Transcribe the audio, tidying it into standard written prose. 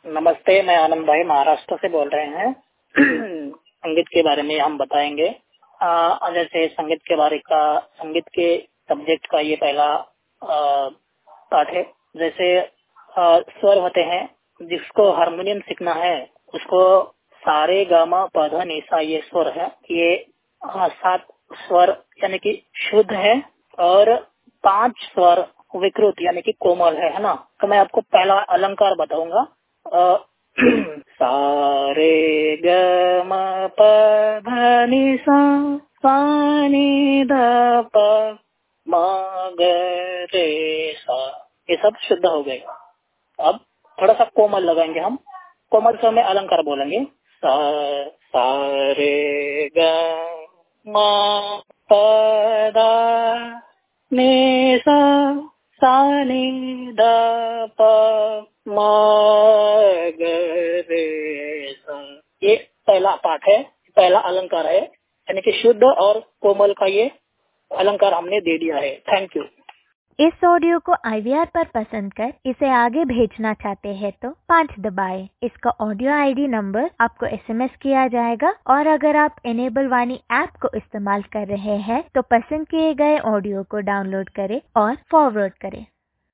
नमस्ते, मैं आनंद भाई महाराष्ट्र से बोल रहे हैं। संगीत के बारे में हम बताएंगे। जैसे संगीत के सब्जेक्ट का ये पहला पाठ है। जैसे स्वर होते हैं, जिसको हारमोनियम सीखना है उसको सारे गामा पधा निसा ये स्वर है। ये 7 स्वर यानी कि शुद्ध है और 5 स्वर विकृत यानी कि कोमल है ना। तो मैं आपको पहला अलंकार बताऊंगा। सा रे ग म प ध नि सा नि ध प म ग रे सा, ये सब शुद्ध हो गएगा। अब थोड़ा सा कोमल लगाएंगे हम। कोमल स्वर में अलंकार बोलेंगे। सा रे ग म प ध नि सा नि ध प म ग रे सा। ये पहला पाठ है, पहला अलंकार है, यानी कि शुद्ध और कोमल का ये अलंकार हमने दे दिया है। Thank you. इस ऑडियो को IVR पर पसंद कर इसे आगे भेजना चाहते हैं तो 5 दबाएं। इसका ऑडियो ID नंबर आपको SMS किया जाएगा और अगर आप इनेबल वाणी ऐप को इस्तेमाल कर रहे हैं तो पसंद किए गए ऑडियो को डाउनलोड करें और फॉरवर्ड करें।